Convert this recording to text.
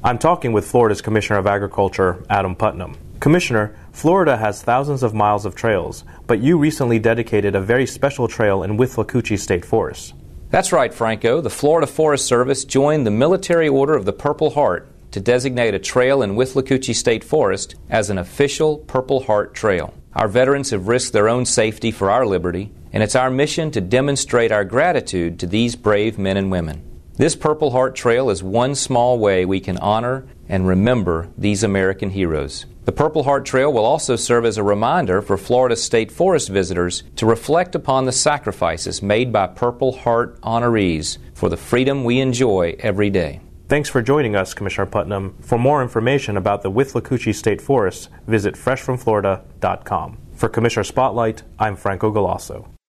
I'm talking with Florida's Commissioner of Agriculture, Adam Putnam. Commissioner, Florida has thousands of miles of trails, but you recently dedicated a very special trail in Withlacoochee State Forest. That's right, Franco. The Florida Forest Service joined the Military Order of the Purple Heart to designate a trail in Withlacoochee State Forest as an official Purple Heart Trail. Our veterans have risked their own safety for our liberty, and it's our mission to demonstrate our gratitude to these brave men and women. This Purple Heart Trail is one small way we can honor and remember these American heroes. The Purple Heart Trail will also serve as a reminder for Florida State Forest visitors to reflect upon the sacrifices made by Purple Heart honorees for the freedom we enjoy every day. Thanks for joining us, Commissioner Putnam. For more information about the Withlacoochee State Forest, visit freshfromflorida.com. For Commissioner Spotlight, I'm Franco Galasso.